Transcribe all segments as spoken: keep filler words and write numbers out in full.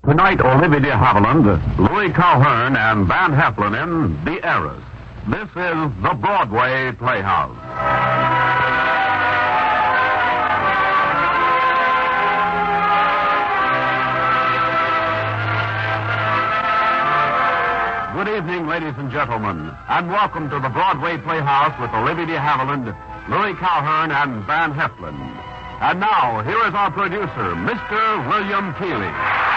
Tonight, Olivia de Havilland, Louis Calhern, and Van Heflin in The Heiress. This is the Broadway Playhouse. Good evening, ladies and gentlemen, and welcome to the Broadway Playhouse with Olivia de Havilland, Louis Calhern, and Van Heflin. And now, here is our producer, Mister William Keeley.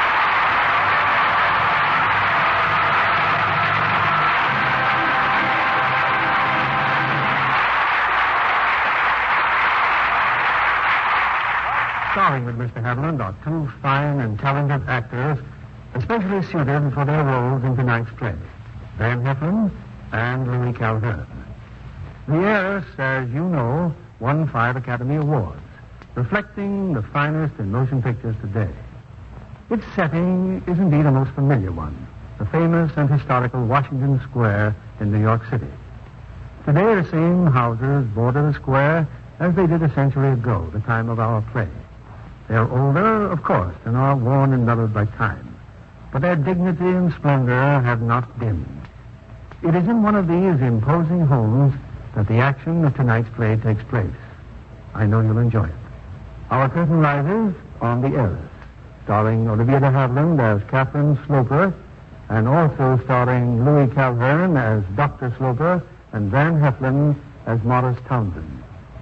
Starring with Mister Havilland are two fine and talented actors, especially suited for their roles in tonight's play, Van Heflin and Louis Calhern. The Heiress, as you know, won five Academy Awards, reflecting the finest in motion pictures today. Its setting is indeed a most familiar one, the famous and historical Washington Square in New York City. Today, the same houses border the square as they did a century ago, the time of our play. They're older, of course, and are worn and mellowed by time, but their dignity and splendor have not dimmed. It is in one of these imposing homes that the action of tonight's play takes place. I know you'll enjoy it. Our curtain rises on The Heiress, starring Olivia de Havilland as Catherine Sloper, and also starring Louis Calhern as Doctor Sloper and Van Heflin as Morris Townsend.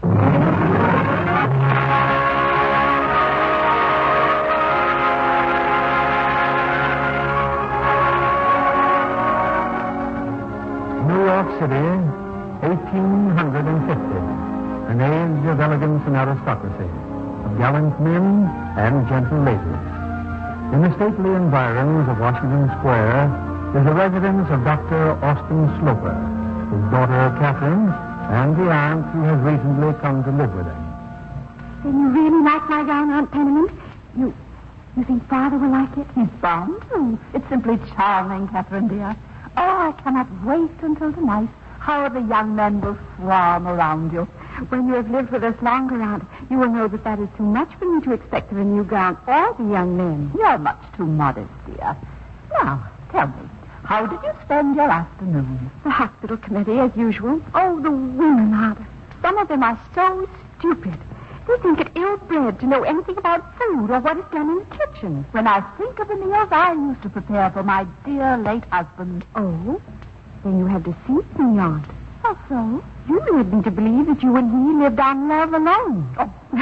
New York City, eighteen fifty, an age of elegance and aristocracy, of gallant men and gentle ladies. In the stately environs of Washington Square is the residence of Doctor Austin Sloper, his daughter Catherine, and the aunt who has recently come to live with him. Then you really like my gown, Aunt Penniman? You, you think Father will like it? He's bound to. It's simply charming, Catherine, dear. Oh, I cannot wait until tonight. How the young men will swarm around you. When you have lived with us longer, Aunt, you will know that that is too much for me to expect of a new gown or the young men. You're much too modest, dear. Now, tell me, how did you spend your afternoon? The hospital committee, as usual. Oh, the women, Aunt. Some of them are so stupid. They think it ill-bred to know anything about food or what is done in the kitchen. When I think of the meals I used to prepare for my dear late husband. Oh? Then you have deceived me, Aunt. How so? You led me to believe that you and he lived on love alone.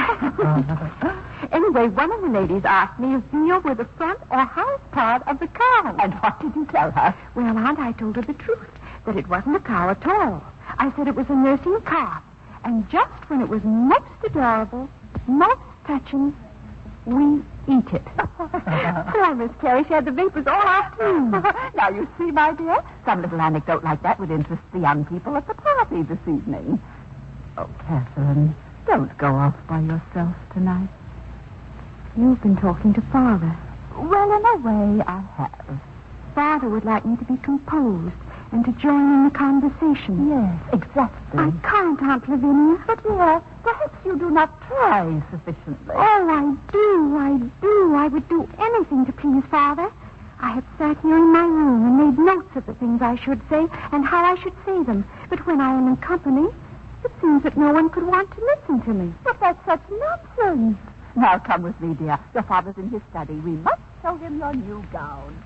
Oh. Anyway, one of the ladies asked me if veal were the front or house part of the cow. And what did you tell her? Well, Aunt, I told her the truth, that it wasn't a cow at all. I said it was a nursing calf. And just when it was most adorable, most touching, we eat it. Poor Miss Carey, she had the vapors all afternoon. Now, you see, my dear, some little anecdote like that would interest the young people at the party this evening. Oh, Catherine, don't go off by yourself tonight. You've been talking to Father. Well, in a way, I have. Father would like me to be composed and to join in the conversation. Yes, exactly. I can't, Aunt Lavinia. But, dear, perhaps you do not try sufficiently. Oh, I do, I do. I would do anything to please Father. I have sat here in my room and made notes of the things I should say and how I should say them. But when I am in company, it seems that no one could want to listen to me. But that's such nonsense. Now, come with me, dear. Your father's in his study. We must show him your new gown.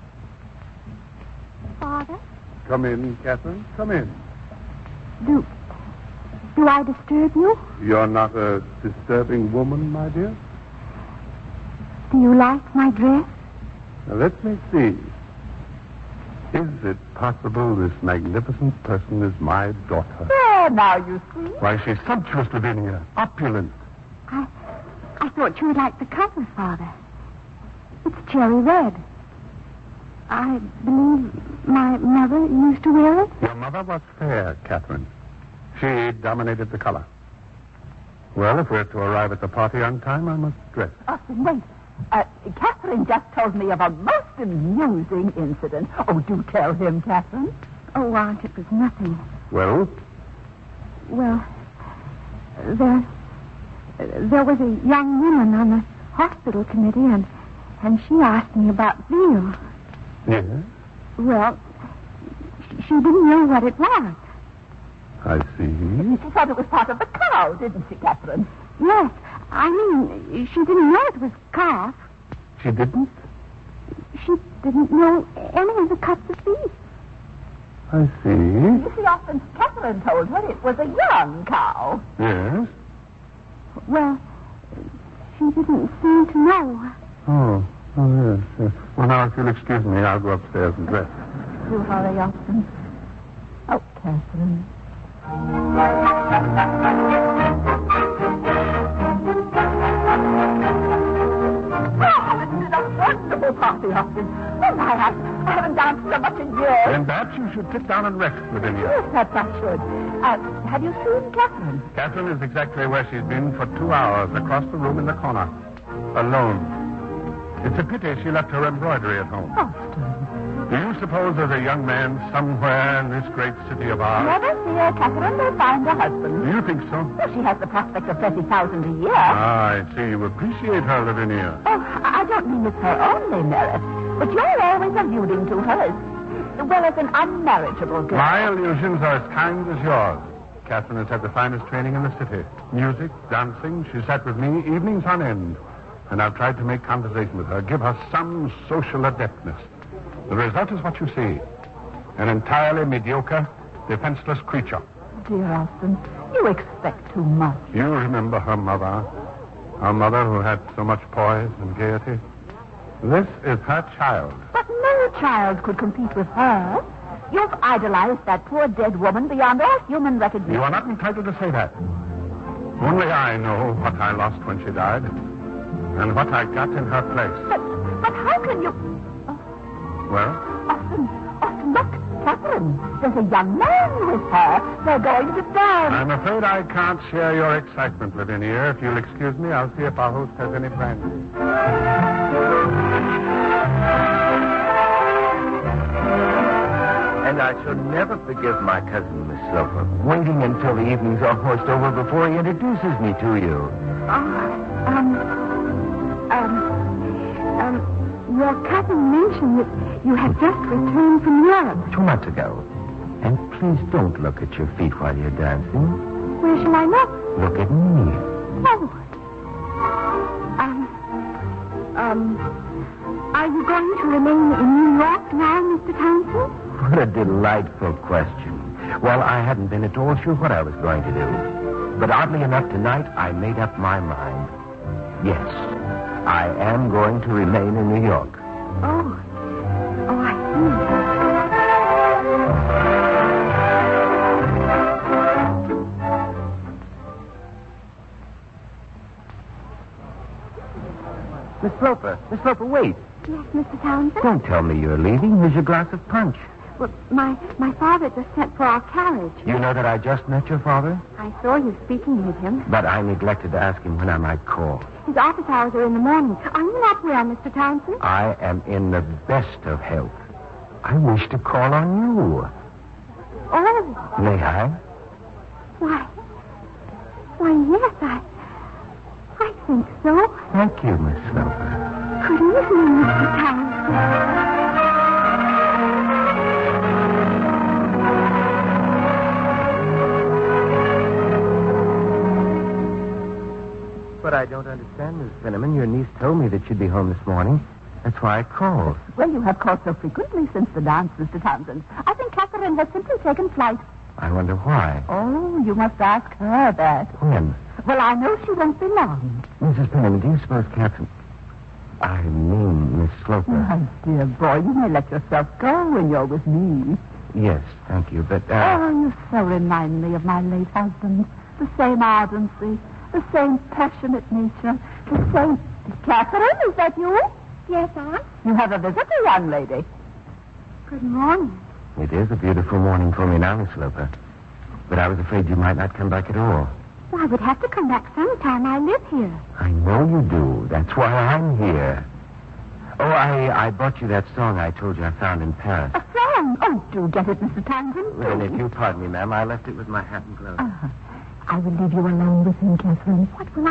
Father? Come in, Catherine. Come in. Do... Do I disturb you? You're not a disturbing woman, my dear. Do you like my dress? Now, let me see. Is it possible this magnificent person is my daughter? There, now you see. Why, she's sumptuous, Lavinia. Opulent. I... I thought you would like the color, Father. It's cherry red. I believe my mother used to wear it. Your mother was fair, Catherine. She dominated the color. Well, if we're to arrive at the party on time, I must dress. Oh, wait. Uh, Catherine just told me of a most amusing incident. Oh, do tell him, Catherine. Oh, Aunt, it was nothing. Well? Well, there... There was a young woman on the hospital committee, and and she asked me about veal. Yes? Well, she didn't know what it was. I see. She thought it was part of the cow, didn't she, Catherine? Yes, I mean, she didn't know it was calf. She didn't? She didn't know any of the cuts of beef. I see. You see, often Catherine told her it was a young cow. Yes? Well, she didn't seem to know. Oh, oh, yes, yes. Well, now, if you'll excuse me, I'll go upstairs and dress. Do hurry, Austin. Oh, Catherine. Oh, it's been a wonderful party, Austin. Oh, my, I, I haven't danced so much in years. Then perhaps you should sit down and rest, Lavinia. Yes, perhaps I should. Uh, have you seen Catherine? Catherine is exactly where she's been for two hours, across the room in the corner. Alone. It's a pity she left her embroidery at home. Austin. Do you suppose there's a young man somewhere in this great city of ours? Never fear, Catherine will find a husband. Do you think so? Well, she has the prospect of thirty thousand a year. Ah, I see. You appreciate her, Lavinia. Oh, I don't mean it's her only merit, but you're always alluding to her as, well, as an unmarriageable girl. My illusions are as kind as yours. Catherine has had the finest training in the city. Music, dancing. She sat with me evenings on end. And I've tried to make conversation with her, give her some social adeptness. The result is what you see. An entirely mediocre, defenseless creature. Dear Austin, you expect too much. You remember her mother? Her mother who had so much poise and gaiety? This is her child. But no child could compete with her. You've idolized that poor dead woman beyond all human recognition. You are not entitled to say that. Only I know what I lost when she died, and what I got in her place. But, but how can you... Well? Austin, Austin, look, Catherine. There's a young man with her. They're going to dance. I'm afraid I can't share your excitement, Lavinia. If you'll excuse me, I'll see if our host has any brandy. And I shall never forgive my cousin, Miss Sloper, waiting until the evening's almost over before he introduces me to you. Oh, um, um, um, your cousin mentioned that you had just returned from Europe. Two months ago. And please don't look at your feet while you're dancing. Where shall I look? Look at me. Forward. Um, um, are you going to remain in New York now, Mister Townsend? What a delightful question. Well, I hadn't been at all sure what I was going to do. But oddly enough, tonight I made up my mind. Yes, I am going to remain in New York. Oh. Oh, I see. Miss Sloper, Miss Sloper, wait. Yes, Mister Townsend? Don't tell me you're leaving. Here's your glass of punch. Well, my, my father just sent for our carriage. You know that I just met your father? I saw you speaking with him. But I neglected to ask him when I might call. His office hours are in the morning. Are you not well, Mister Townsend? I am in the best of health. I wish to call on you. Oh. May I? Why, why, yes, I, I think so. Thank you, Miss Sloper. Good evening, Mister Townsend. But I don't understand, Miss Cinnamon. Your niece told me that she'd be home this morning. That's why I called. Well, you have called so frequently since the dance, Mister Townsend. I think Catherine has simply taken flight. I wonder why. Oh, you must ask her that. When? Well, I know she won't be long. Missus Cinnamon, do you suppose Catherine... I mean, Miss Sloper. My dear boy, you may let yourself go when you're with me. Yes, thank you, but... Uh... Oh, you so remind me of my late husband. The same ardency, the same passionate nature, the same... Catherine, is that you? Yes, Aunt. You have a visitor, young lady. Good morning. It is a beautiful morning for me now, Miss Sloper. But I was afraid you might not come back at all. Well, I would have to come back sometime. I live here. I know you do. That's why I'm here. Oh, I, I brought you that song I told you I found in Paris. A song? Oh, do get it, Mister Townsend. Well, if you pardon me, ma'am, I left it with my hat and gloves. Uh, I will leave you alone with him, Catherine. What will I talk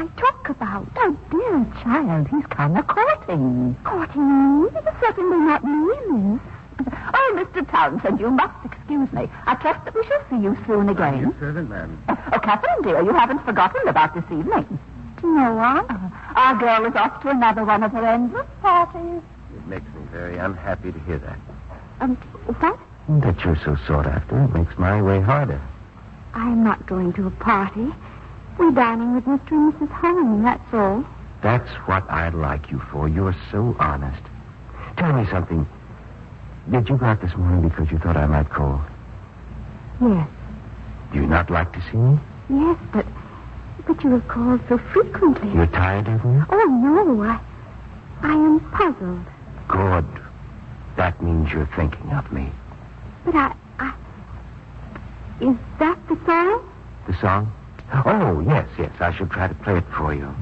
talk about? Oh, dear child, he's kind of courting. Courting me? Certainly not me, miss. Oh, Mister Townsend, you must excuse me. I trust that we shall see you soon again. Your servant, ma'am. Oh, Catherine, dear, you haven't forgotten about this evening. No, Aunt. Uh, our girl is off to another one of her endless parties. It makes me very unhappy to hear that. Um, what? That you're so sought after, it makes my way harder. I'm not going to a party. We're dining with Mister and Missus Hung, that's all. That's what I like you for. You're so honest. Tell me something. Did you go out this morning because you thought I might call? Yes. Do you not like to see me? Yes, but but you have called so frequently. You're tired of me? Oh, no. I, I am puzzled. Good. That means you're thinking of me. But I... I... Is that the song? The song? Oh, yes, yes. I shall try to play it for you.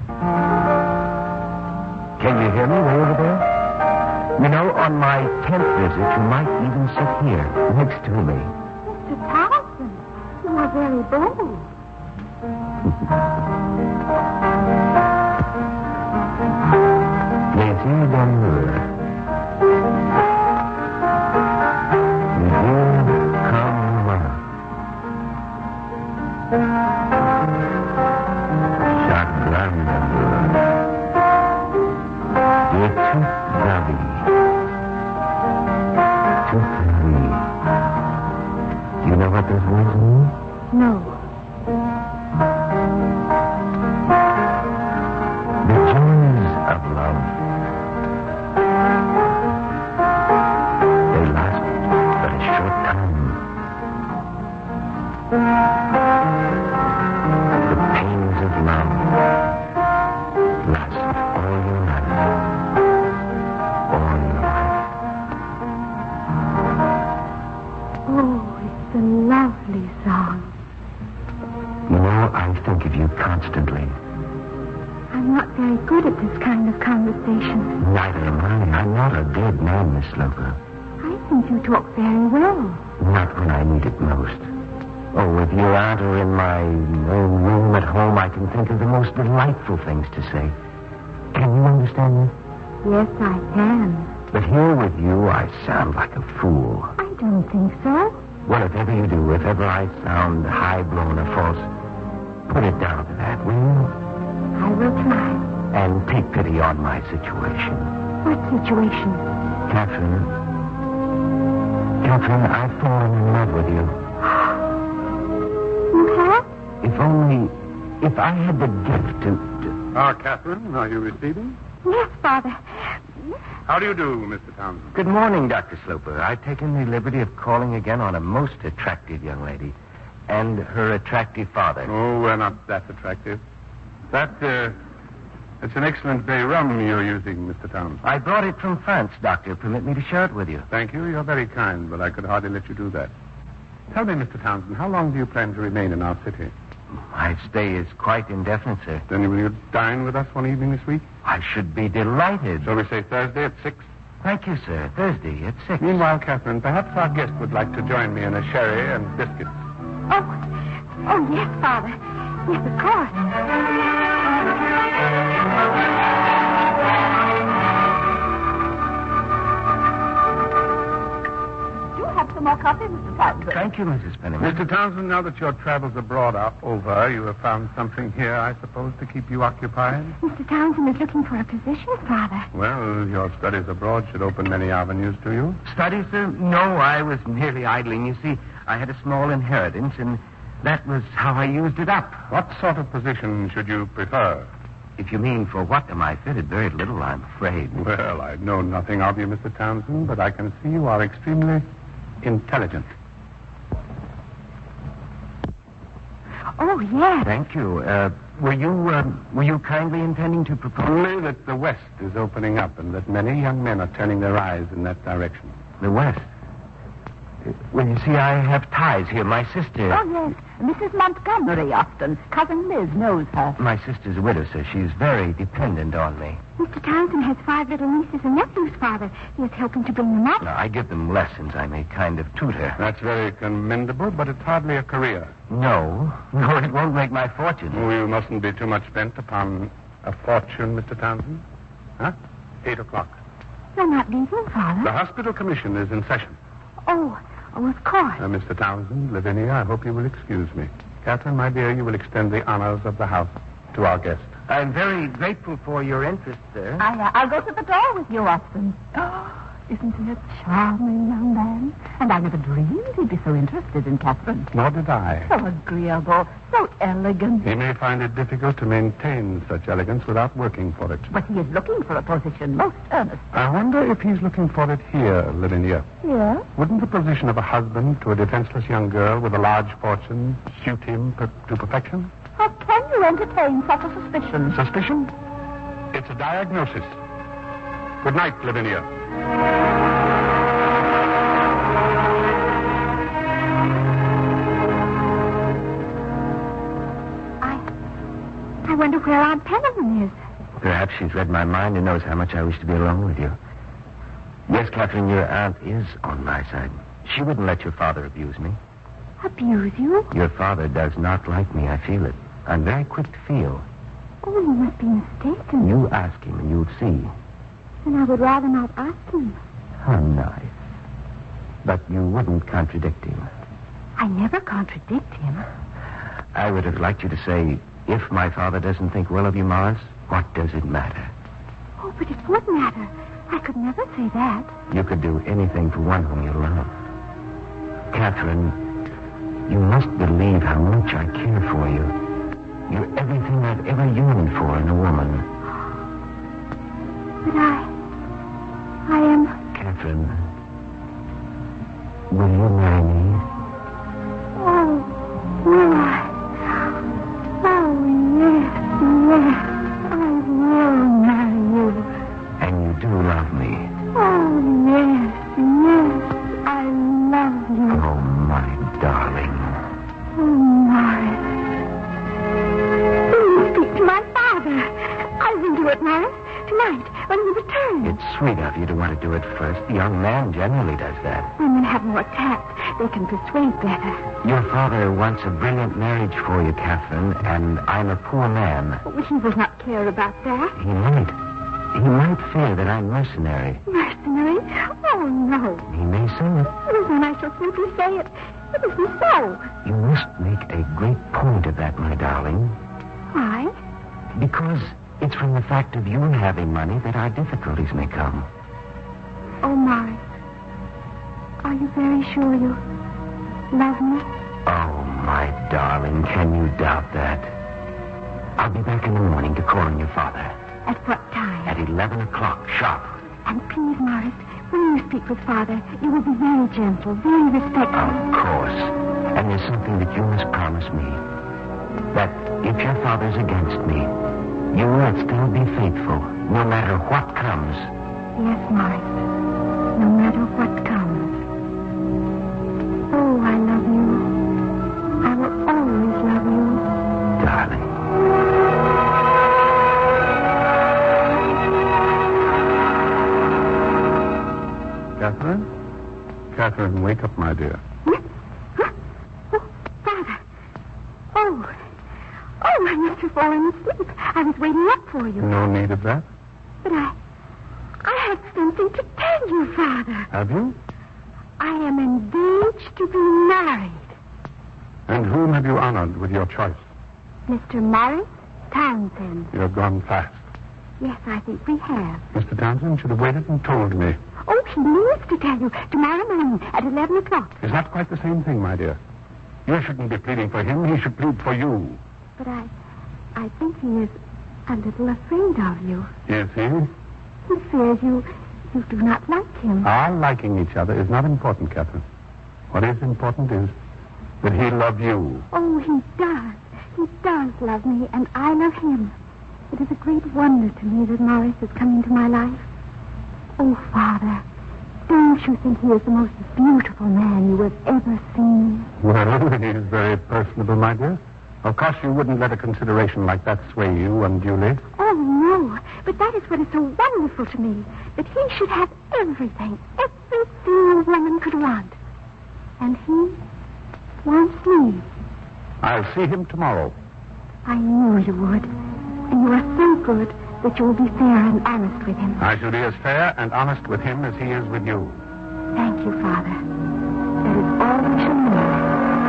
Can you hear me way over there? You know, on my tenth visit, you might even sit here, next to me. Mister Townsend, you are very bold. Plaisir d'amour. Dieu comme moi. Chagrin d'amour. De toute la vie. Toute la vie. Do you know what those words mean? No. The joys of love. They last but a short time. The pains of love last all your life. All your life. Oh, it's a lovely song. You know, I think of you constantly. I'm not very good at this kind of conversation. Neither am I. I'm not a dead man, Miss Sloper. I think you talk very well. Not when I need it most. Oh, with your aunt or in my own room at home, I can think of the most delightful things to say. Can you understand me? Yes, I can. But here with you, I sound like a fool. I don't think so. Well, if ever you do, if ever I sound high-blown or false, put it down to that, will you? I will try. And take pity on my situation. What situation? Catherine. Catherine, I've fallen in love with you. You have? If only... If I had the gift to... to... Ah, Catherine, are you receiving? Yes, Father. How do you do, Mister Townsend? Good morning, Doctor Sloper. I've taken the liberty of calling again on a most attractive young lady. And her attractive father. Oh, we're not that attractive. That, uh... It's an excellent bay rum you're using, Mister Townsend. I brought it from France, Doctor. Permit me to share it with you. Thank you. You're very kind, but I could hardly let you do that. Tell me, Mister Townsend, how long do you plan to remain in our city? My stay is quite indefinite, sir. Then will you dine with us one evening this week? I should be delighted. Shall we say Thursday at six? Thank you, sir. Thursday at six. Meanwhile, Catherine, perhaps our guest would like to join me in a sherry and biscuits. Oh, oh, yes, Father. Yes, of course. Some more coffee, Mister Townsend. Thank you, Missus Penniman. Mister Townsend, now that your travels abroad are over, you have found something here, I suppose, to keep you occupied? Mister Townsend is looking for a position, Father. Well, your studies abroad should open many avenues to you. Studies, sir? No, I was merely idling. You see, I had a small inheritance, and that was how I used it up. What sort of position should you prefer? If you mean for what am I fitted, very little, I'm afraid. Well, I know nothing of you, Mister Townsend, but I can see you are extremely intelligent. Oh, yes. Thank you. Uh, were you uh, were you kindly intending to propose? Only that the West is opening up and that many young men are turning their eyes in that direction. The West? Well, you see, I have ties here. My sister... Oh, yes. Missus Montgomery Austin. Cousin Liz knows her. My sister's a widow, sir. She's very dependent on me. Mister Townsend has five little nieces and nephews, Father. He is helping to bring them up. Now, I give them lessons. I'm a kind of tutor. That's very commendable, but it's hardly a career. No. No, it won't make my fortune. Oh, you mustn't be too much bent upon a fortune, Mister Townsend. Huh? Eight o'clock. You're not leaving, Father. The hospital commission is in session. Oh, oh, of course. Uh, Mister Townsend, Lavinia, I hope you will excuse me. Catherine, my dear, you will extend the honors of the house to our guest. I'm very grateful for your interest, sir. I, uh, I'll go to the door with you, Austin. Oh, isn't he a charming young man? And I never dreamed he'd be so interested in Catherine. Nor did I. So agreeable, so elegant. He may find it difficult to maintain such elegance without working for it. But he is looking for a position most earnest. I wonder if he's looking for it here, Lavinia. Yes? Wouldn't the position of a husband to a defenseless young girl with a large fortune suit him per- to perfection? How can you entertain such a suspicion? Suspicion? It's a diagnosis. Good night, Lavinia. I, I wonder where Aunt Penniman is. Perhaps she's read my mind and knows how much I wish to be alone with you. Yes, Catherine, your aunt is on my side. She wouldn't let your father abuse me. Abuse you? Your father does not like me. I feel it. I'm very quick to feel. Oh, you must be mistaken. You ask him and you'll see. Then I would rather not ask him. How nice. But you wouldn't contradict him. I never contradict him. I would have liked you to say, if my father doesn't think well of you, Morris, what does it matter? Oh, but it would matter. I could never say that. You could do anything for one whom you love. Catherine, you must believe how much I care for you. You're everything I've ever yearned for in a woman. But I... I am... Catherine, will you marry me? Oh, will I? Oh, yes, yes. I will marry you. And you do love me. Oh, yes, yes. I love you. Oh, my darling. Oh, Morris. Will you speak to my father? I will do it, Morris. Tonight, when we return. It's sweet of you to want to do it first. The young man generally does that. Women have more tact. They can persuade better. Your father wants a brilliant marriage for you, Catherine, and I'm a poor man. Oh, he will not care about that. He might. He might fear that I'm mercenary. Mercenary? Oh, no. He may say it. Well, then I shall simply say it. It isn't so. You must make a great point of that, my darling. Why? Because it's from the fact of you having money that our difficulties may come. Oh, Morris. Are you very sure you love me? Oh, my darling, can you doubt that? I'll be back in the morning to call on your father. At what time? At eleven o'clock, sharp. And please, Morris, when you speak with Father, you will be very gentle, very respectful. Of course. And there's something that you must promise me. That if your father's against me, you will still be faithful, no matter what comes. Yes, Morris. No matter what comes. Oh, I love you. I will always love you. Darling. Catherine? Catherine, wake up, my dear. Huh? Huh? Oh, Father. Oh. Oh, I must have fallen asleep. I was waiting up for you. No need of that. But I... I have something to tell you, Father. Have you? I am engaged to be married. And whom have you honored with your choice? Mister Morris Townsend. You have gone fast. Yes, I think we have. Mister Townsend should have waited and told me. Oh, he means to tell you tomorrow morning at eleven o'clock. Is that quite the same thing, my dear? You shouldn't be pleading for him. He should plead for you. But I... I think he is a little afraid of you. Is he? He fears you... you do not like him. Our liking each other is not important, Catherine. What is important is that he love you. Oh, he does. He does love me, and I love him. It is a great wonder to me that Morris has come into my life. Oh, Father, Don't you think he is the most beautiful man you have ever seen? Well, he is very personable, my dear. Of course, you wouldn't let a consideration like that sway you unduly. Oh, no. But that is what is so wonderful to me, that he should have everything, everything a woman could want. And he wants me. I'll see him tomorrow. I knew you would. And you are so good that you will be fair and honest with him. I shall be as fair and honest with him as he is with you. Thank you, Father. That is all we shall need.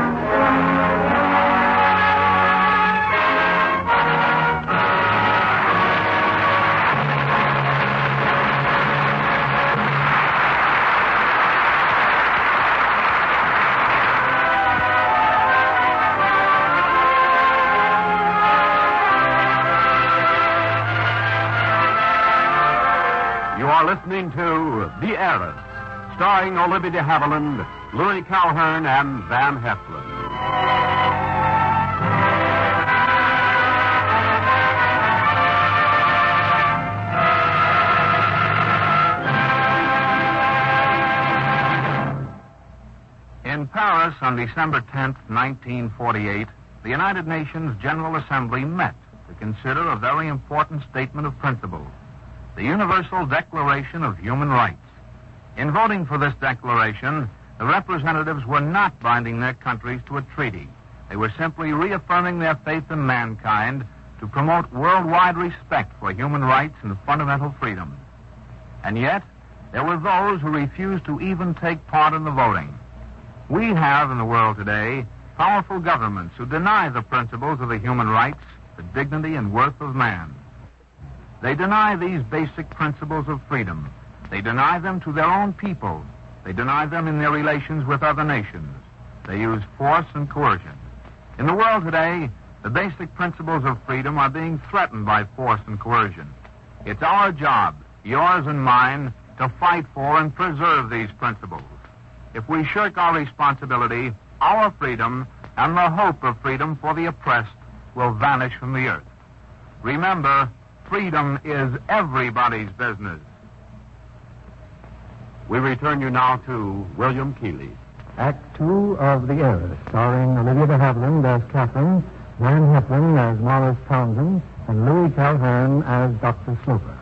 You are listening to The Heiress, starring Olivia de Havilland, Louis Calhern, and Van Heflin. In Paris on December tenth, nineteen forty-eight, the United Nations General Assembly met to consider a very important statement of principle, the Universal Declaration of Human Rights. In voting for this declaration, the representatives were not binding their countries to a treaty. They were simply reaffirming their faith in mankind to promote worldwide respect for human rights and fundamental freedoms. And yet, there were those who refused to even take part in the voting. We have in the world today powerful governments who deny the principles of the human rights, the dignity and worth of man. They deny these basic principles of freedom. They deny them to their own people. They deny them in their relations with other nations. They use force and coercion. In the world today, the basic principles of freedom are being threatened by force and coercion. It's our job, yours and mine, to fight for and preserve these principles. If we shirk our responsibility, our freedom and the hope of freedom for the oppressed will vanish from the earth. Remember, freedom is everybody's business. We return you now to William Keighley. Act two of The Heiress, starring Olivia de Havilland as Catherine, Van Heflin as Morris Townsend, and Louis Calhern as Doctor Sloper.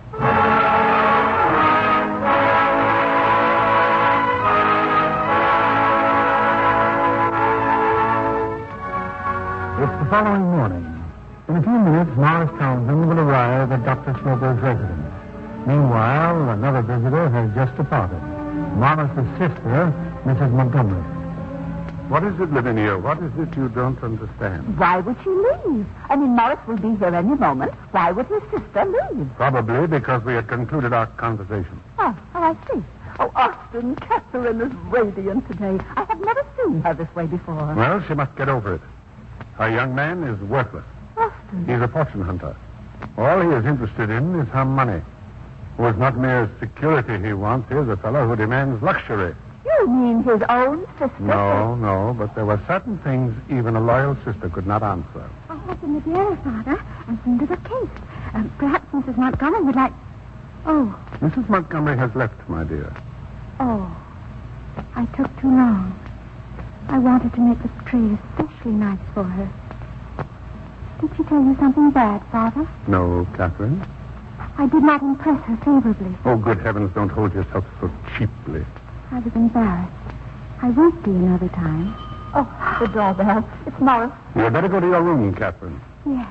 It's the following morning. In a few minutes, Morris Townsend will arrive at Doctor Sloper's residence. Meanwhile, another visitor has just departed. Morris's sister, Missus Montgomery. What is it, Lavinia? What is it you don't understand? Why would she leave? I mean, Morris will be here any moment. Why would his sister leave? Probably because we had concluded our conversation. Oh, oh, I see. Oh, Austin, Catherine is radiant today. I have never seen her this way before. Well, she must get over it. Her young man is worthless. Austin. He's a fortune hunter. All he is interested in is her money. It was not mere security he wants. Here's a fellow who demands luxury. You mean his own sister? No, no, but there were certain things even a loyal sister could not answer. I have the Madeira, Father, and some little case. Um, perhaps Missus Montgomery would like... Oh, Missus Montgomery has left, my dear. oh. I took too long. I wanted to make the tray especially nice for her. Did she tell you something bad, Father? No, Catherine? I did not impress her favorably. Oh, good heavens, don't hold yourself so cheaply. I was embarrassed. I won't be another time. Oh, the doorbell. It's Morris. You had better go to your room, Catherine. Yes.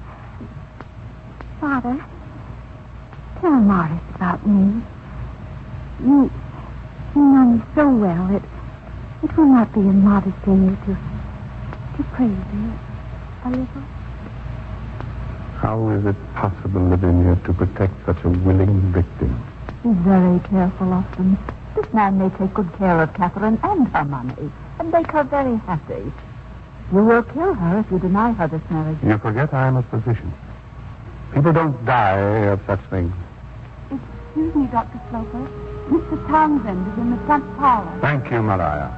Father, tell Morris about me. You, you know me so well that it will not be immodest in you to, to praise me a little. How is it possible, Lavinia, to protect such a willing victim? Be very careful, Austin. This man may take good care of Catherine and her money and make her very happy. You will kill her if you deny her this marriage. You forget I am a physician. People don't die of such things. Excuse me, Doctor Sloper. Mister Townsend is in the front parlor. Thank you, Maria.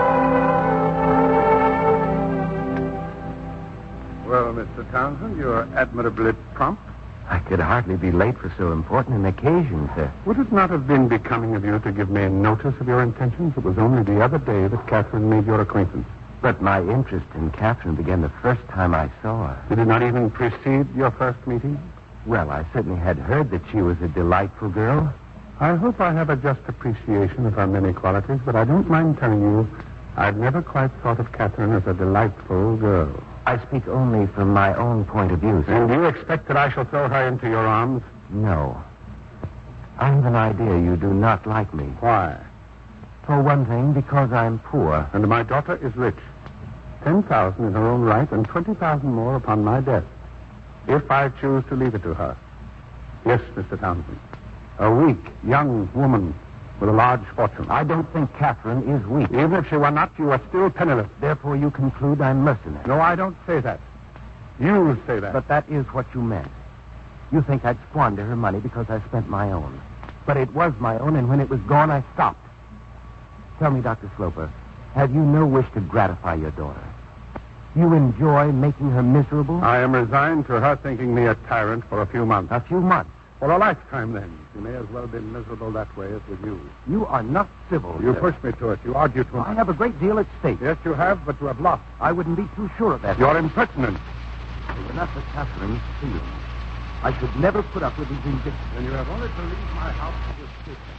Well, Mister Townsend, your admirably prompt. I could hardly be late for so important an occasion, sir. Would it not have been becoming of you to give me notice of your intentions? It was only the other day that Catherine made your acquaintance. But my interest in Catherine began the first time I saw her. Did it not even precede your first meeting? Well, I certainly had heard that she was a delightful girl. I hope I have a just appreciation of her many qualities, but I don't mind telling you I've never quite thought of Catherine as a delightful girl. I speak only from my own point of view, sir. And do you expect that I shall throw her into your arms? No. I have an idea you do not like me. Why? For one thing, because I'm poor. And my daughter is rich. Ten thousand in her own right and twenty thousand more upon my death, if I choose to leave it to her. Yes, Mister Townsend. A weak, young woman with a large fortune. I don't think Catherine is weak. Even if she were not, you are still penniless. Therefore, you conclude I'm mercenary. No, I don't say that. You say that. But that is what you meant. You think I'd squander her money because I spent my own. But it was my own, and when it was gone, I stopped. Tell me, Doctor Sloper, have you no wish to gratify your daughter? You enjoy making her miserable? I am resigned to her thinking me a tyrant for a few months. A few months? For a lifetime, then. She may as well be miserable that way as with you. You are not civil. You sir. pushed me to it. You argued too much. I have a great deal at stake. Yes, you have, but you have lost. I wouldn't be too sure of that. You're impertinent. They were not for Catherine's feelings. I should never put up with these indictments. Then you have only to leave my house to escape them.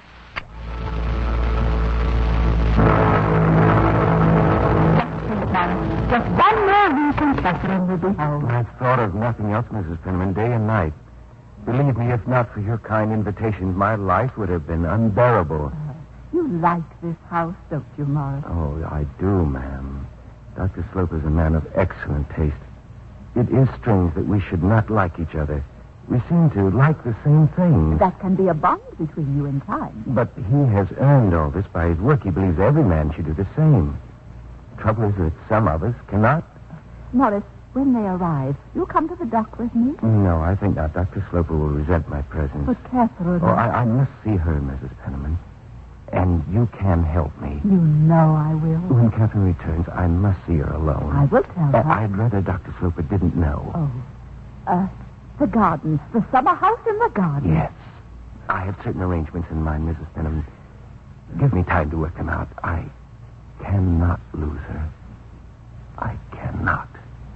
Just one more reason Catherine will be home. I've thought of nothing else, Missus Penniman, day and night. Believe me, if not for your kind invitations, my life would have been unbearable. Uh, you like this house, don't you, Morris? Oh, I do, ma'am. Doctor Sloper's a man of excellent taste. It is strange that we should not like each other. We seem to like the same things. That can be a bond between you and time. But he has earned all this by his work. He believes every man should do the same. Trouble is that some of us cannot. Morris, when they arrive, you'll come to the dock with me? No, I think not. Doctor Sloper will resent my presence. But Catherine... Oh, I, I must see her, Missus Penniman. And you can help me. You know I will. When Catherine returns, I must see her alone. I will tell her. Uh, I'd rather Doctor Sloper didn't know. Oh. Uh, the garden. The summer house in the garden. Yes. I have certain arrangements in mind, Missus Penniman. Give me time to work them out. I cannot lose her. I cannot.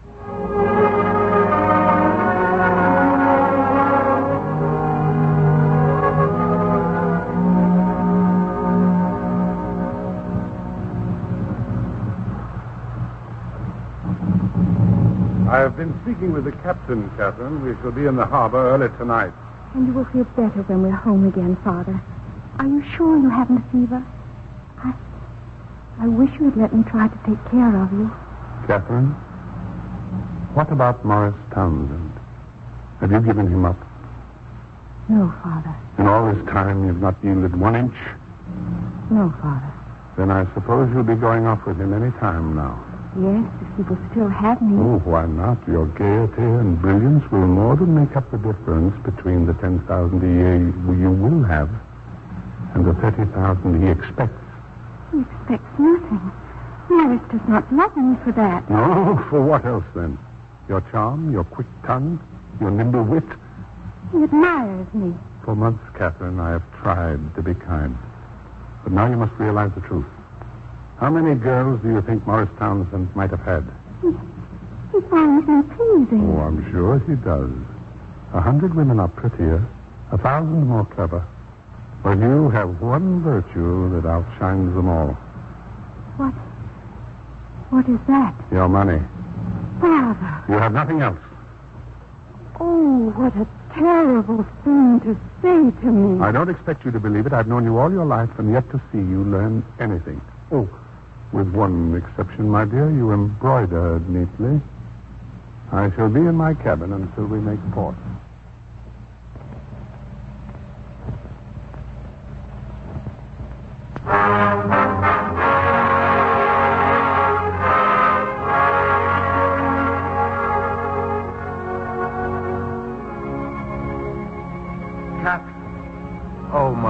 I have been speaking with the captain, Catherine. We shall be in the harbor early tonight. And you will feel better when we're home again, Father. Are you sure you haven't a fever? I... I wish you had let me try to take care of you. Catherine, what about Morris Townsend? Have you given him up? No, Father. In all this time, you've not yielded one inch? No, Father. Then I suppose you'll be going off with him any time now. Yes, if he will still have me. Oh, why not? Your gaiety and brilliance will more than make up the difference between the ten thousand a year you will have and the thirty thousand he expects. He expects nothing. Morris does not love me for that. No, for what else, then? Your charm, your quick tongue, your nimble wit? He admires me. For months, Catherine, I have tried to be kind. But now you must realize the truth. How many girls do you think Morris Townsend might have had? He, he finds me pleasing. Oh, I'm sure he does. A hundred women are prettier, a thousand more clever. But you have one virtue that outshines them all. What? What is that? Your money. Father. You have nothing else. Oh, what a terrible thing to say to me. I don't expect you to believe it. I've known you all your life and yet to see you learn anything. Oh, with one exception, my dear, you embroidered neatly. I shall be in my cabin until we make port.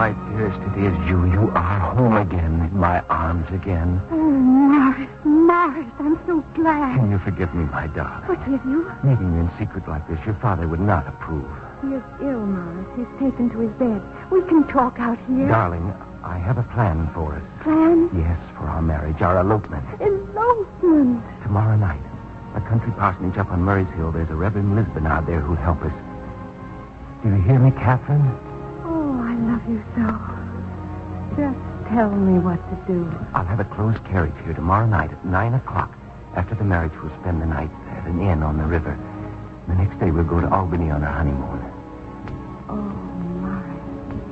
my dearest, it is you. You are home again, in my arms again. Oh, Morris, Morris, I'm so glad. Can you forgive me, my darling? Forgive you? Meeting you in secret like this, your father would not approve. He is ill, Morris. He's taken to his bed. We can talk out here. Darling, I have a plan for us. Plan? Yes, for our marriage, our elopement. Elopement. Tomorrow night, a country parsonage up on Murray's Hill, there's a Reverend Lisbonard there who'll help us. Do you hear me, Catherine? Oh, I love you so. Just tell me what to do. I'll have a closed carriage here tomorrow night at nine o'clock. After the marriage, we'll spend the night at an inn on the river. The next day, we'll go to Albany on our honeymoon. Oh, Morris.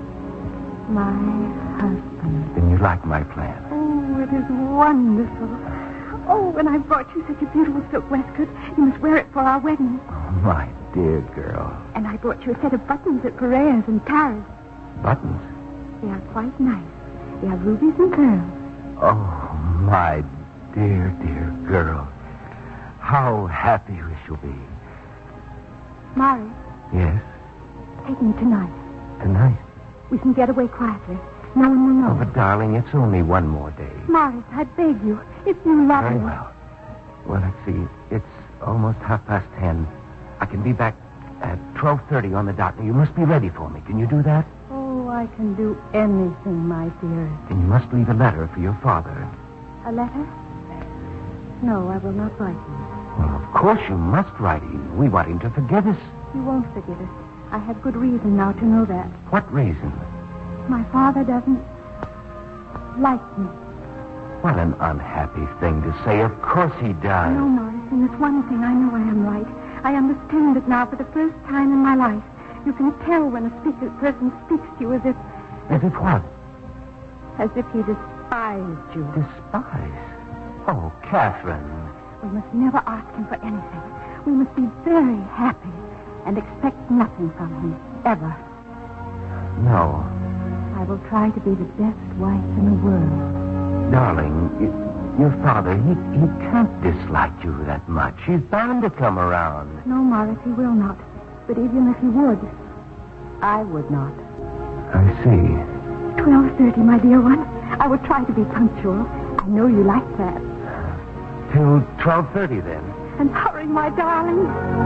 My husband. Then you like my plan? Oh, it is wonderful. Oh, and I brought you such a beautiful silk waistcoat. You must wear it for our wedding. Oh, my dear girl. And I brought you a set of buttons at Pereira's in Paris. Buttons? They are quite nice. They have rubies and pearls. Oh, my dear, dear girl. How happy we shall be. Morris. Yes? Take me tonight. Tonight? We can get away quietly. No one will know. Oh, but darling, it's only one more day. Morris, I beg you. If you love Very me. well. Well, let's see. It's almost half past ten. I can be back at twelve thirty on the dot. Now, you must be ready for me. Can you do that? Oh, I can do anything, my dearest. Then you must leave a letter for your father. A letter? No, I will not write him. Well, of course you must write him. We want him to forgive us. He won't forgive us. I have good reason now to know that. What reason? My father doesn't like me. What an unhappy thing to say. Of course he does. No, Morris, in this one thing I know I am right. I understand it now for the first time in my life. You can tell when a speaker, person speaks to you as if... As if what? As if he despised you. Despise? Oh, Catherine. We must never ask him for anything. We must be very happy and expect nothing from him, ever. No. I will try to be the best wife in the world. Darling, y- your father, he, he can't dislike you that much. He's bound to come around. No, Morris, he will not. But even if he would, I would not. I see. twelve thirty, my dear one. I will try to be punctual. I know you like that. Till twelve thirty, then. And hurry, my darling.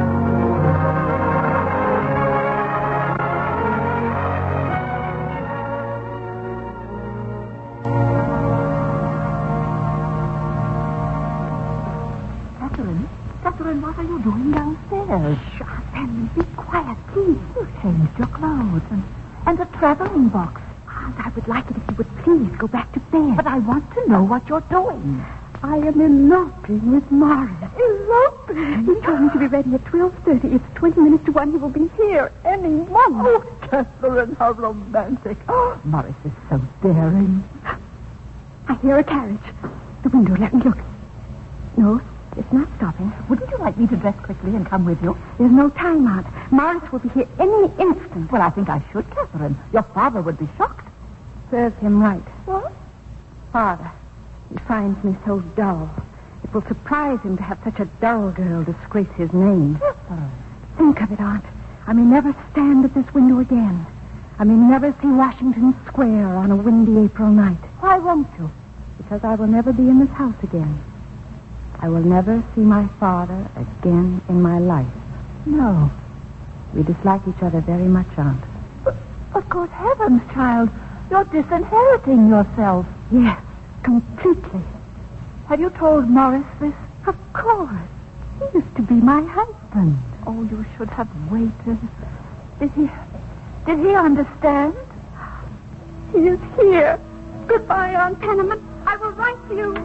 Catherine, Catherine, what are you doing downstairs? Shh, Fanny, be quiet, please. You changed your clothes and, and a traveling box. Aunt, I would like it if you would please go back to bed. But I want to know what you're doing. I am eloping with Morris. Eloping? He told me to be ready at twelve thirty. It's twenty minutes to one. He will be here any moment. Oh, Catherine, how romantic. Oh, Morris is so daring. I hear a carriage. The window, let me look. No, it's not stopping. Wouldn't you like me to dress quickly and come with you? There's no time, Aunt. Morris will be here any instant. Well, I think I should, Catherine. Your father would be shocked. Serves him right. What? Father, he finds me so dull. It will surprise him to have such a dull girl disgrace his name. Catherine. Think of it, Aunt. I may never stand at this window again. I may never see Washington Square on a windy April night. Why won't you? Because I will never be in this house again. I will never see my father again in my life. No. We dislike each other very much, Aunt. But, but good heavens, child, you're disinheriting yourself. Yes, completely. Have you told Morris this? Of course. He used to be my husband. Oh, you should have waited. Did he... Did he understand? He is here. Goodbye, Aunt Penniman. I will write to you.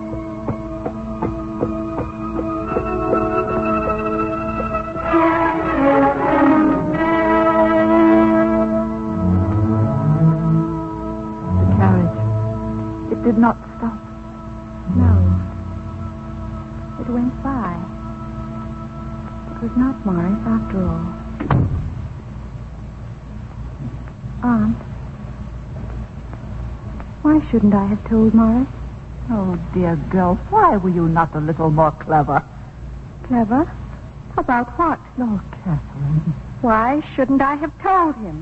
The carriage. It did not stop. No. It went by. It was not Morris after all. Aunt, why shouldn't I have told Morris? Oh, dear girl, why were you not a little more clever? Clever? About what? Oh, Catherine. Why shouldn't I have told him?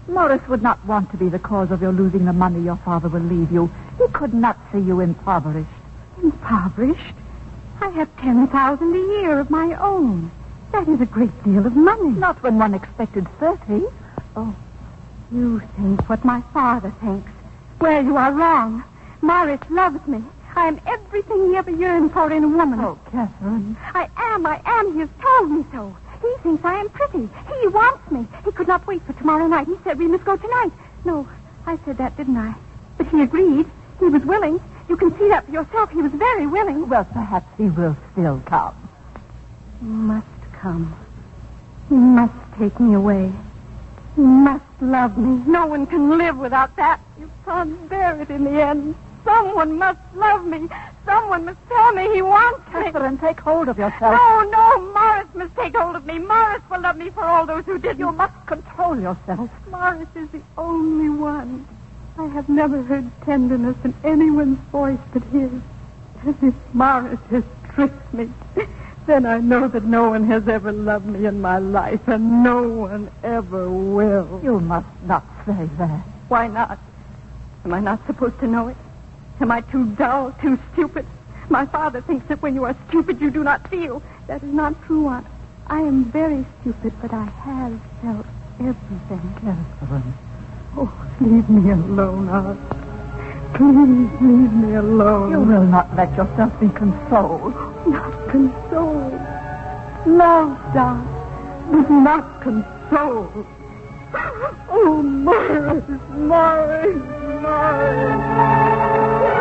Morris would not want to be the cause of your losing the money your father will leave you. He could not see you impoverished. Impoverished? I have ten thousand a year of my own. That is a great deal of money. Not when one expected thirty. Oh, you think what my father thinks. Well, you are wrong. Morris loves me. I am everything he ever yearned for in a woman. Oh, Catherine. I am, I am. He has told me so. He thinks I am pretty. He wants me. He could not wait for tomorrow night. He said we must go tonight. No, I said that, didn't I? But he agreed. He was willing. You can see that for yourself. He was very willing. Well, perhaps he will still come. He must come. He must take me away. He must love me. No one can live without that. You can't bear it in the end. Someone must love me. Someone must tell me he wants me. Catherine, take hold of yourself. No, no, Morris must take hold of me. Morris will love me for all those who didn't. You must control yourself. Morris is the only one. I have never heard tenderness in anyone's voice but his. As if Morris has tricked me. Then I know that no one has ever loved me in my life, and no one ever will. You must not say that. Why not? Am I not supposed to know it? Am I too dull, too stupid? My father thinks that when you are stupid, you do not feel. That is not true, Aunt. I am very stupid, but I have felt everything. Catherine. Oh, leave me alone, Aunt. Please leave me alone. You will not let yourself be consoled. Not consoled. Loved, Aunt, but not consoled. Oh, Morris, Morris, Morris.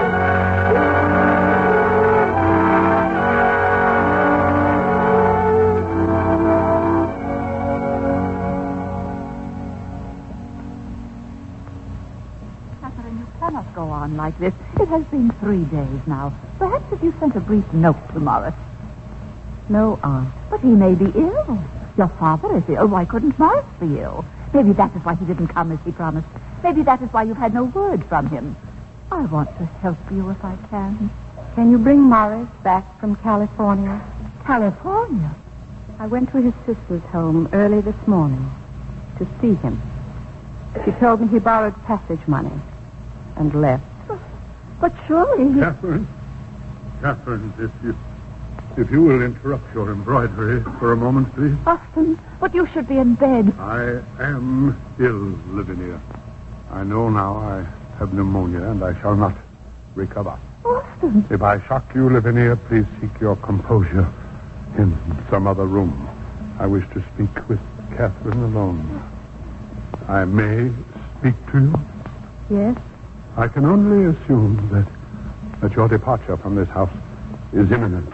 Catherine, you cannot go on like this. It has been three days now. Perhaps if you sent a brief note to Morris. No, Aunt. But he may be ill. Your father is ill. Why couldn't Morris be ill? Maybe that is why he didn't come as he promised. Maybe that is why you've had no word from him. I want to help you if I can. Can you bring Morris back from California? California? I went to his sister's home early this morning to see him. She told me he borrowed passage money and left. But surely he... Catherine, Catherine, if you, if you will interrupt your embroidery for a moment, please. Austin, but you should be in bed. I am ill, Lavinia. I know now I have pneumonia, and I shall not recover. Austin. If I shock you, Lavinia, please seek your composure in some other room. I wish to speak with Catherine alone. I may speak to you? Yes? I can only assume that, that your departure from this house is imminent.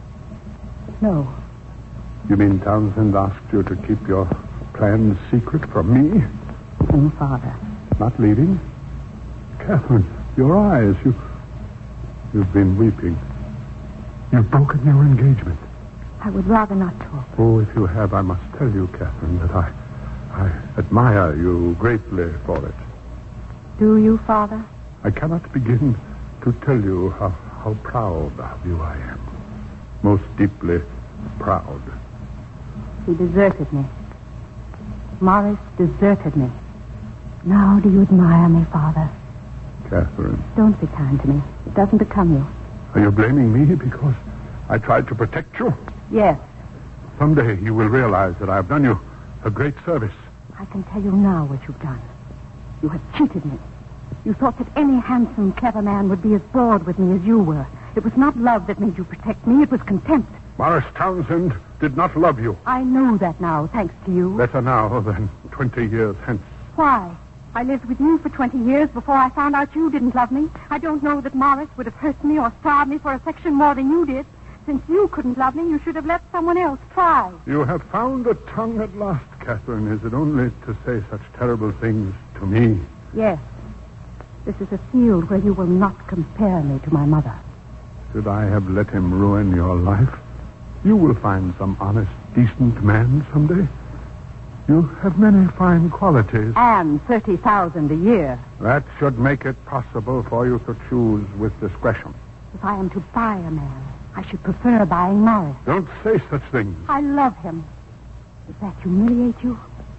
No. You mean Townsend asked you to keep your plans secret from me? No, Father. Not leaving? Catherine, your eyes, you... You've been weeping. You've broken your engagement. I would rather not talk. Oh, if you have, I must tell you, Catherine, that I... I admire you greatly for it. Do you, Father? I cannot begin to tell you how, how proud of you I am. Most deeply proud. He deserted me. Morris deserted me. Now do you admire me, Father? Catherine. Don't be kind to me. It doesn't become you. Are you blaming me because I tried to protect you? Yes. Someday you will realize that I have done you a great service. I can tell you now what you've done. You have cheated me. You thought that any handsome, clever man would be as bored with me as you were. It was not love that made you protect me. It was contempt. Morris Townsend did not love you. I know that now, thanks to you. Better now than twenty years hence. Why? I lived with you for twenty years before I found out you didn't love me. I don't know that Morris would have hurt me or starved me for affection more than you did. Since you couldn't love me, you should have let someone else try. You have found a tongue at last, Catherine. Is it only to say such terrible things to me? Yes. This is a field where you will not compare me to my mother. Should I have let him ruin your life? You will find some honest, decent man someday. You have many fine qualities. And thirty thousand a year. That should make it possible for you to choose with discretion. If I am to buy a man, I should prefer buying Morris. Don't say such things. I love him. Does that humiliate you?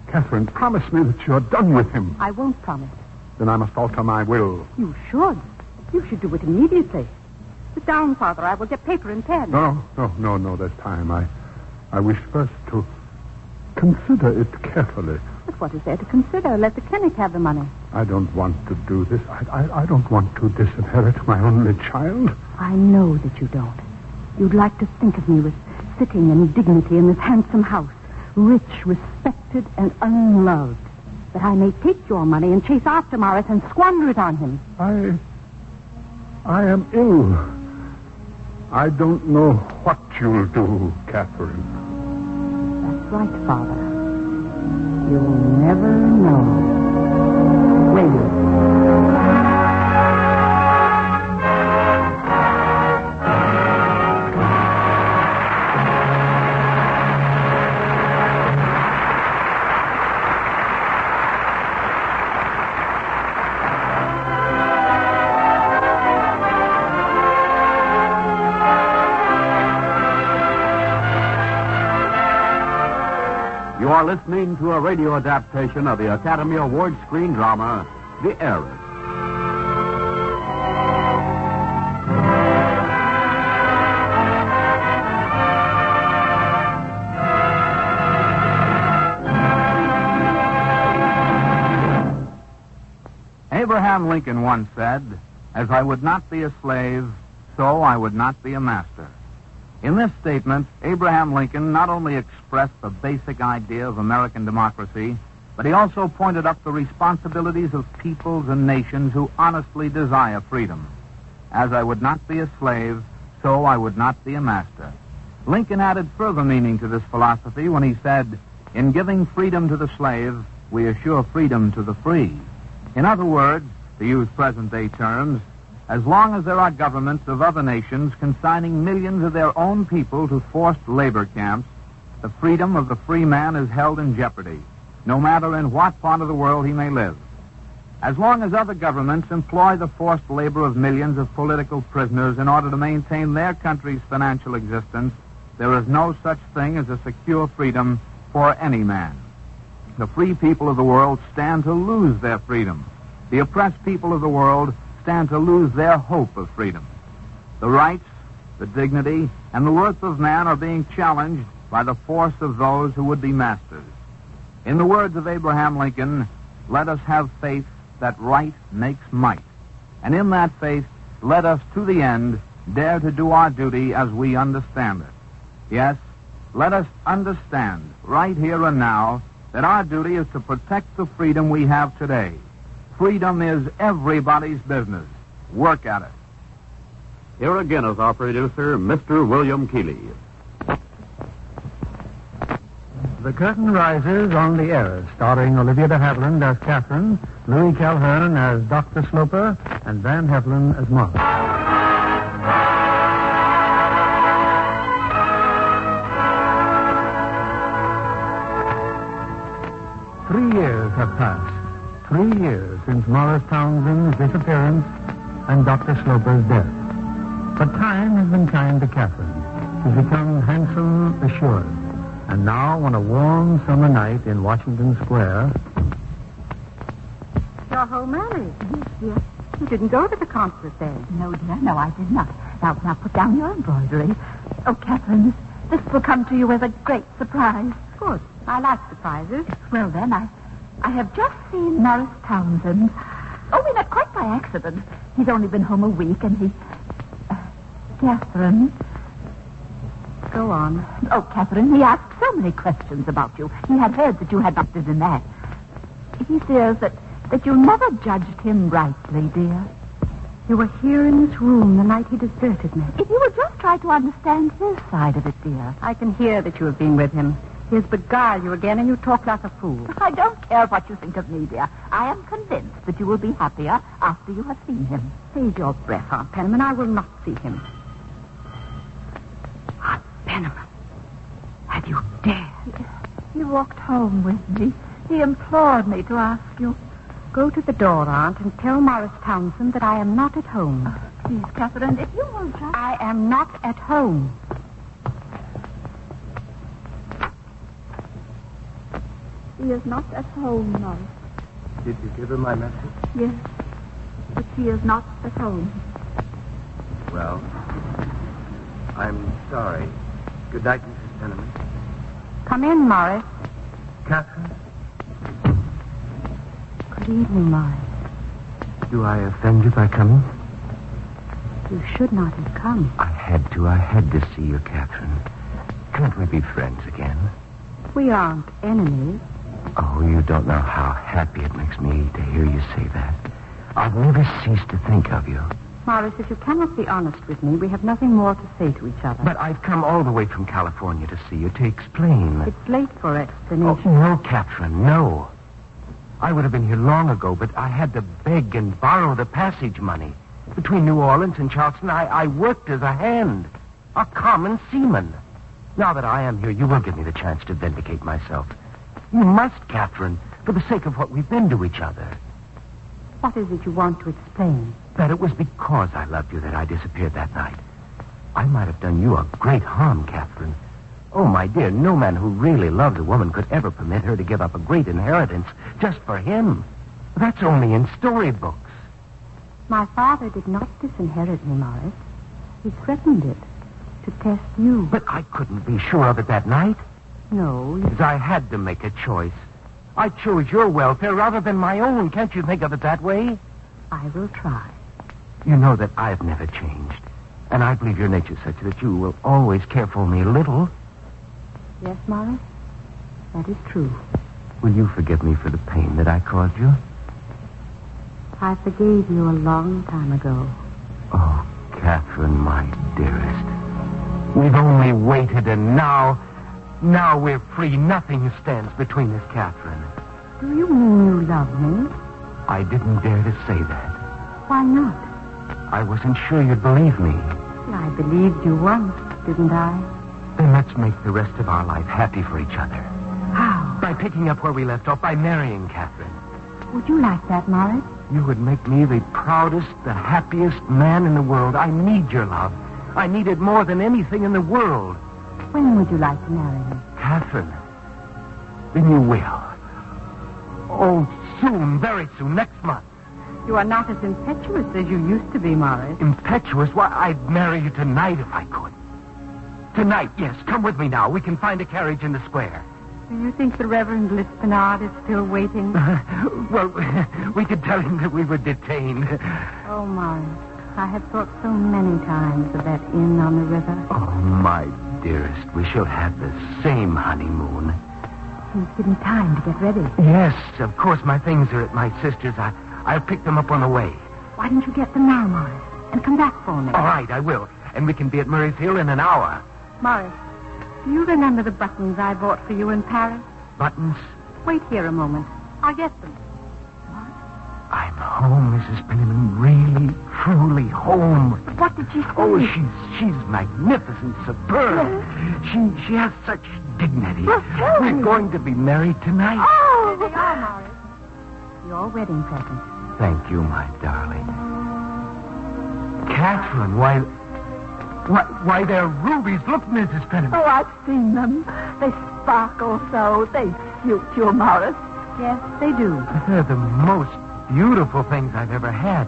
Catherine, promise me that you're done with him. I won't promise. Then I must alter my will. You should. You should do it immediately. Sit down, Father. I will get paper and pen. No, no, no, no, there's time. I, I wish first to consider it carefully. But what is there to consider? Let the clinic have the money. I don't want to do this. I, I, I don't want to disinherit my only child. I know that you don't. You'd like to think of me with sitting in dignity in this handsome house, rich, respected, and unloved, that I may take your money and chase after Morris and squander it on him. I... I am ill. I don't know what you'll do, Catherine. That's right, Father. You'll never know. Will you? You are listening to a radio adaptation of the Academy Award screen drama, The Heiress. Abraham Lincoln once said, "As I would not be a slave, so I would not be a master." In this statement, Abraham Lincoln not only expressed the basic idea of American democracy, but he also pointed up the responsibilities of peoples and nations who honestly desire freedom. As I would not be a slave, so I would not be a master. Lincoln added further meaning to this philosophy when he said, "In giving freedom to the slave, we assure freedom to the free." In other words, to use present-day terms, as long as there are governments of other nations consigning millions of their own people to forced labor camps, the freedom of the free man is held in jeopardy, no matter in what part of the world he may live. As long as other governments employ the forced labor of millions of political prisoners in order to maintain their country's financial existence, there is no such thing as a secure freedom for any man. The free people of the world stand to lose their freedom. The oppressed people of the world stand to lose their hope of freedom. The rights, the dignity, and the worth of man are being challenged by the force of those who would be masters. In the words of Abraham Lincoln, let us have faith that right makes might. And in that faith, let us to the end dare to do our duty as we understand it. Yes, let us understand right here and now that our duty is to protect the freedom we have today. Freedom is everybody's business. Work at it. Here again is our producer, Mister William Keeley. The curtain rises on The Heiress, starring Olivia de Havilland as Catherine, Louis Calhern as Doctor Sloper, and Van Heflin as Morris. Three years have passed. Three years since Morris Townsend's disappearance and Doctor Sloper's death. But time has been kind to Catherine. She's become handsome, assured. And now, on a warm summer night in Washington Square... You're home early. Yes, dear. You didn't go to the concert then. No, dear, no, I did not. Now, now put down your embroidery. Oh, Catherine, this, this will come to you as a great surprise. Good. I like surprises. Well, then, I... I have just seen Morris Townsend. Only not quite by accident. He's only been home a week, and he... Uh, Catherine... Go on. Oh, Catherine, he asked so many questions about you. He had heard that you had not been in that. He fears that, that you never judged him rightly, dear. You were here in this room the night he deserted me. If you would just try to understand his side of it, dear. I can hear that you have been with him. He has beguiled you again, and you talk like a fool. I don't care what you think of me, dear. I am convinced that you will be happier after you have seen him. Save your breath, Aunt Penniman. I will not see him. Aunt Penniman, have you dared? He walked home with me. He implored me to ask you. Go to the door, Aunt, and tell Morris Townsend that I am not at home. Oh, please, Catherine, if you will just... I am not at home. She is not at home, Morris. Did you give her my message? Yes, but she is not at home. Well, I'm sorry. Good night, Missus Penniman. Come in, Morris. Catherine, Good evening, Morris. do I offend you by coming? You should not have come. I had to. I had to see you, Catherine. Can't we be friends again? We aren't enemies. Oh, you don't know how happy it makes me to hear you say that. I've never ceased to think of you. Morris, if you cannot be honest with me, we have nothing more to say to each other. But I've come all the way from California to see you, to explain. It's late for Oh, explanation. no, Catherine, no. I would have been here long ago, but I had to beg and borrow the passage money. Between New Orleans and Charleston, I, I worked as a hand, a common seaman. Now that I am here, you will give me the chance to vindicate myself. You must, Catherine, for the sake of what we've been to each other. What is it you want to explain? That it was because I loved you that I disappeared that night. I might have done you a great harm, Catherine. Oh, my dear, no man who really loved a woman could ever permit her to give up a great inheritance just for him. That's only in storybooks. My father did not disinherit me, Morris. He threatened it to test you. But I couldn't be sure of it that night. No, you... Because I had to make a choice. I chose your welfare rather than my own. Can't you think of it that way? I will try. You know that I've never changed. And I believe your nature's such that you will always care for me a little. Yes, Morris? That is true. Will you forgive me for the pain that I caused you? I forgave you a long time ago. Oh, Catherine, my dearest. We've only waited, and now... Now we're free. Nothing stands between us, Catherine. Do you mean you love me? I didn't dare to say that. Why not? I wasn't sure you'd believe me. I believed you once, didn't I? Then let's make the rest of our life happy for each other. How? By picking up where we left off, by marrying Catherine. Would you like that, Morris? You would make me the proudest, the happiest man in the world. I need your love. I need it more than anything in the world. When would you like to marry me? Catherine, then you will. Oh, soon, very soon, next month. You are not as impetuous as you used to be, Morris. Impetuous? Why, I'd marry you tonight if I could. Tonight, yes. Come with me now. We can find a carriage in the square. Do you think the Reverend Lispinard is still waiting? Well, we could tell him that we were detained. Oh, Morris, I have thought so many times of that inn on the river. Oh, my dearest, we shall have the same honeymoon. You've given time to get ready. Yes, of course, my things are at my sister's. I, I'll pick them up on the way. Why don't you get them now, Morris, and come back for me? All right, I will. And we can be at Murray's Hill in an hour. Morris, do you remember the buttons I bought for you in Paris? Buttons? Wait here a moment. I'll get them. I'm home, Missus Penniman. Really, truly home. What did she say? Oh, she's she's magnificent, superb. Yes. She she has such dignity. Well, tell We're me. going to be married tonight. Oh, there they are, Morris. Your wedding present. Thank you, my darling. Catherine, why... Why, why they're rubies. Look, Missus Penniman. Oh, I've seen them. They sparkle so. They suit you, Morris. Yes, they do. They're the most beautiful things I've ever had.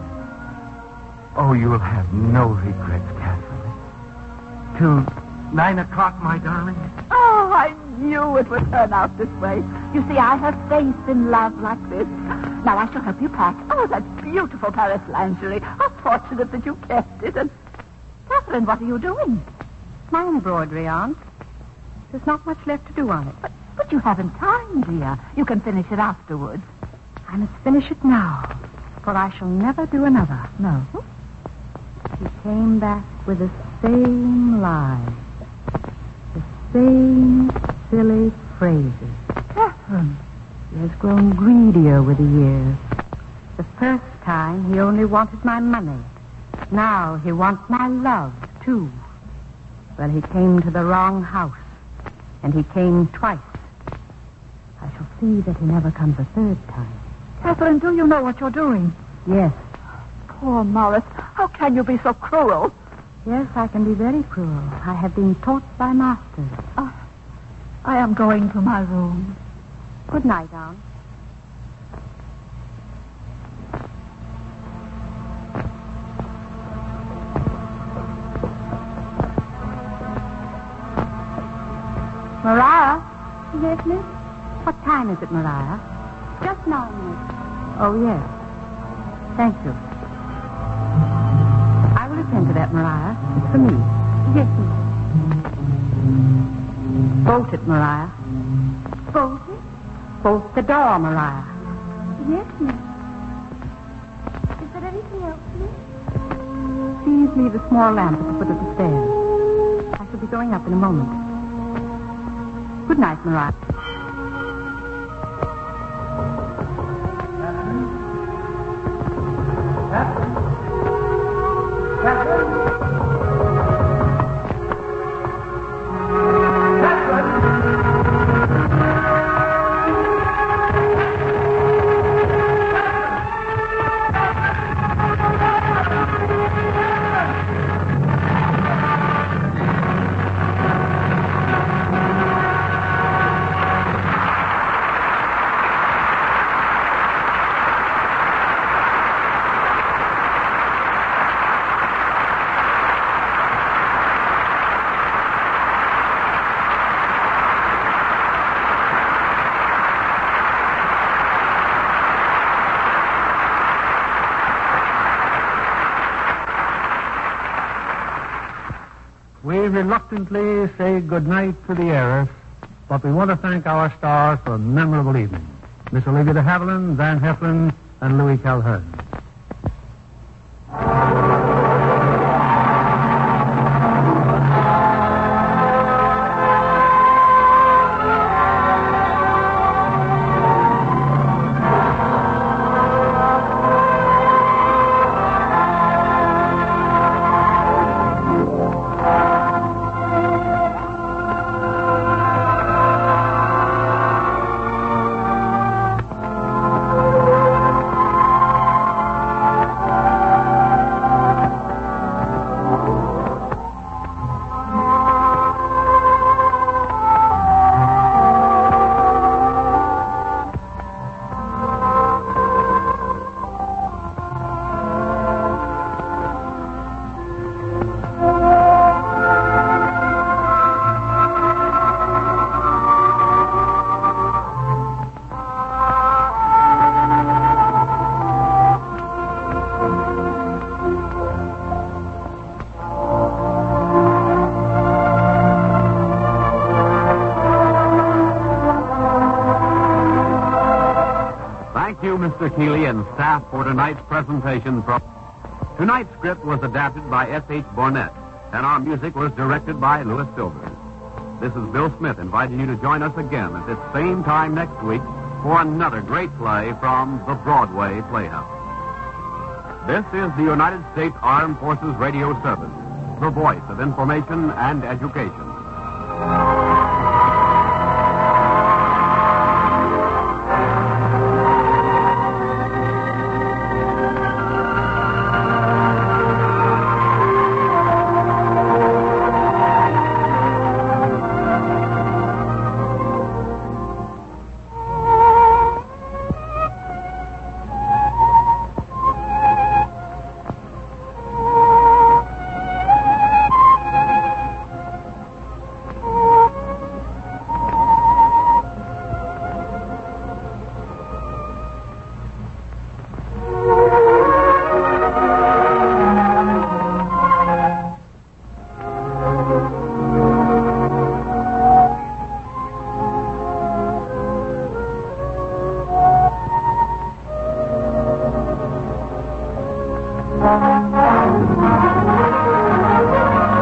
Oh, you'll have no regrets, Catherine. Till nine o'clock, my darling. Oh, I knew it would turn out this way. You see, I have faith in love like this. Now I shall help you pack. Oh, that beautiful Paris lingerie. How fortunate that you kept it. And, Catherine, what are you doing? My embroidery, Aunt. There's not much left to do on it. But, but you haven't time, dear. You can finish it afterwards. I must finish it now, for I shall never do another. No? He came back with the same lies, the same silly phrases. Catherine. He has grown greedier with the years. The first time, he only wanted my money. Now he wants my love, too. Well, he came to the wrong house, and he came twice. I shall see that he never comes a third time. Catherine, do you know what you're doing? Yes, Poor Morris. How can you be so cruel? yes, I can be very cruel. I have been taught by masters. Oh, I am going to my room. Good night, Aunt. Maria? Yes, miss? What time is it, Maria? Just now, miss. Oh, yes. Thank you. I will attend to that, Maria. It's for me. Yes, miss. Bolt it, Maria. Bolt it? Bolt the door, Maria. Yes, miss. Is there anything else, miss? Please leave the small lamp at the foot of the stairs. I shall be going up in a moment. Good night, Maria. We reluctantly say goodnight to the heiress, but we want to thank our stars for a memorable evening. Miss Olivia de Havilland, Van Heflin, and Louis Calhern. Thank you, Mister Keeley and staff, for tonight's presentation. From tonight's script was adapted by S H Barnett, and our music was directed by Louis Silvers. This is Bill Smith inviting you to join us again at this same time next week for another great play from the Broadway Playhouse. This is the United States Armed Forces Radio Service, the voice of information and education. Thank you.